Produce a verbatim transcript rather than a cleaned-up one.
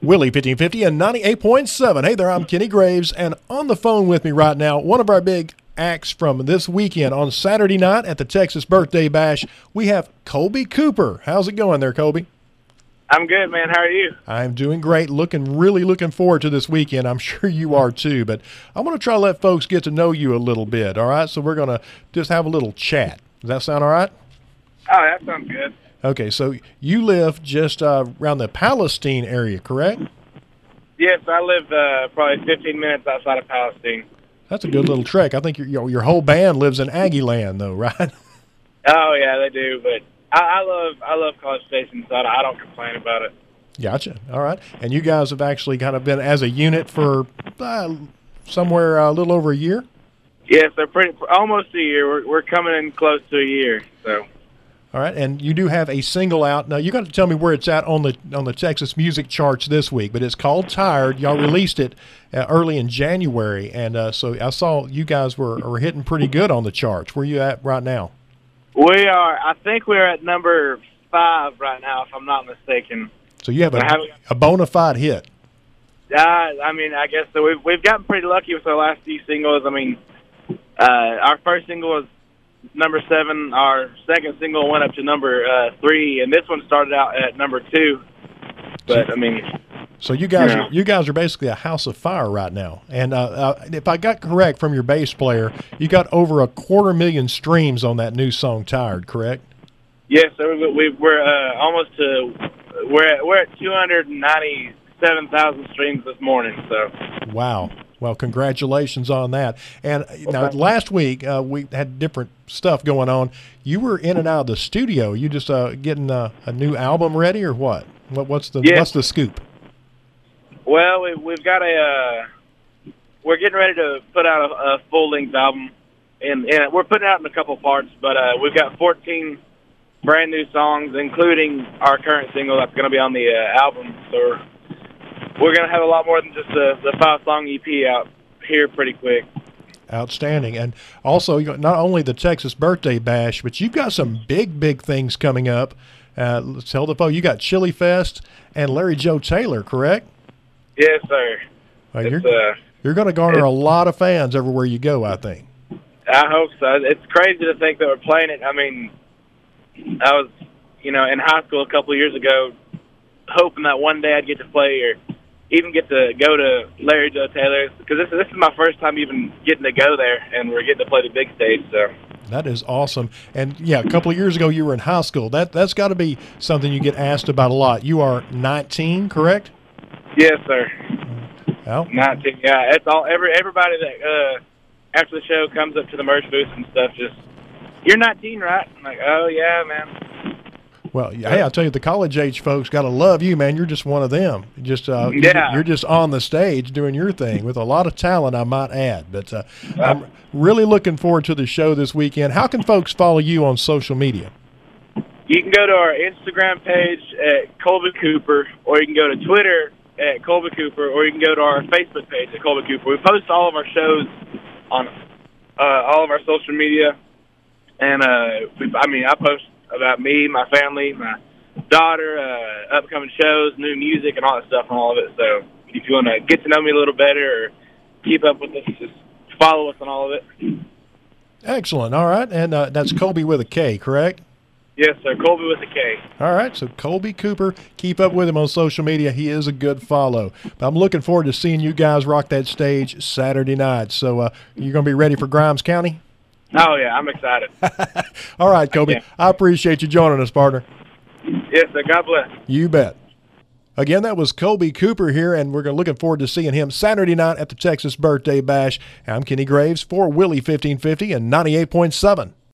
Willie fifteen fifty and ninety-eight point seven. Hey there, I'm Kenny Graves, and on the phone with me right now, one of our big acts from this weekend on Saturday night at the Texas Birthday Bash, we have Colby Cooper. How's it going there, Colby? I'm good, man. How are you? I'm doing great. Looking, really looking forward to this weekend. I'm sure you are too, but I want to try to let folks get to know you a little bit, all right? So we're going to just have a little chat. Does that sound all right? Oh, that sounds good. Okay, so you live just uh, around the Palestine area, correct? Yes, I live uh, probably fifteen minutes outside of Palestine. That's a good little trek. I think your your, your whole band lives in Aggie Land, though, right? Oh yeah, they do. But I, I love I love College Station, so I don't complain about it. Gotcha. All right, and you guys have actually kind of been as a unit for uh, somewhere uh, a little over a year. Yes, they're pretty almost a year. We're we're coming in close to a year, so. All right, and you do have a single out. Now, you got to tell me where it's at on the on the Texas music charts this week, but it's called Tired. Y'all released it uh, early in January, and uh, so I saw you guys were, were hitting pretty good on the charts. Where you at right now? We are, I think we're at number five right now, if I'm not mistaken. So you have a, a bona fide hit. Uh, I mean, I guess so. We've, we've gotten pretty lucky with our last few singles. I mean, uh, our first single was number seven. Our second single went up to number uh, three, and this one started out at number two. But I mean, so you guys, you know. are, you guys are basically a house of fire right now. And uh, uh, if I got correct from your bass player, you got over a quarter million streams on that new song, "Tired." Correct? Yes, sir. We, we're uh, almost to we're at, we're at two hundred ninety-seven thousand streams this morning. So wow. Well, congratulations on that. And now, last week uh, we had different stuff going on. You were in and out of the studio. You just uh, getting a, a new album ready, or what? What what's the yeah. what's the scoop? Well, we, we've got a uh, we're getting ready to put out a, a full length album, and, and we're putting it out in a couple parts. But uh, we've got fourteen brand new songs, including our current single that's going to be on the uh, album. So. We're, We're going to have a lot more than just the, the five-song E P out here pretty quick. Outstanding. And also, you got not only the Texas Birthday Bash, but you've got some big, big things coming up. Uh, let's tell the folks, you got Chili Fest and Larry Joe Taylor, correct? Yes, sir. Well, you're uh, you're going to garner a lot of fans everywhere you go, I think. I hope so. It's crazy to think that we're playing it. I mean, I was, you know, in high school a couple of years ago, hoping that one day I'd get to play or even get to go to Larry Joe Taylor's, because this, this is my first time even getting to go there, and we're getting to play the big stage. So that is awesome. And, yeah, a couple of years ago you were in high school. That, that's got to be something you get asked about a lot. You are nineteen, correct? Yes, sir. Well, nineteen, yeah. It's all every everybody that uh, after the show comes up to the merch booth and stuff just, "You're nineteen, right?" I'm like, "Oh, yeah, man." Well, hey, I'll tell you, the college-age folks got to love you, man. You're just one of them. Just uh, yeah. You're just on the stage doing your thing with a lot of talent, I might add. But uh, I'm really looking forward to the show this weekend. How can folks follow you on social media? You can go to our Instagram page at Colby Cooper, or you can go to Twitter at Colby Cooper, or you can go to our Facebook page at Colby Cooper. We post all of our shows on uh, all of our social media. And, uh, we, I mean, I post about me, my family, my daughter, uh, upcoming shows, new music, and all that stuff on all of it. So if you want to get to know me a little better or keep up with us, just follow us on all of it. Excellent. All right. And uh, that's Colby with a K, correct? Yes, sir. Colby with a K. All right. So Colby Cooper, keep up with him on social media. He is a good follow. But I'm looking forward to seeing you guys rock that stage Saturday night. So uh, you're going to be ready for Grimes County? Oh, yeah, I'm excited. All right, Colby. I appreciate you joining us, partner. Yes, sir. God bless. You bet. Again, that was Colby Cooper here, and we're looking forward to seeing him Saturday night at the Texas Birthday Bash. I'm Kenny Graves for Willie fifteen fifty and ninety-eight point seven.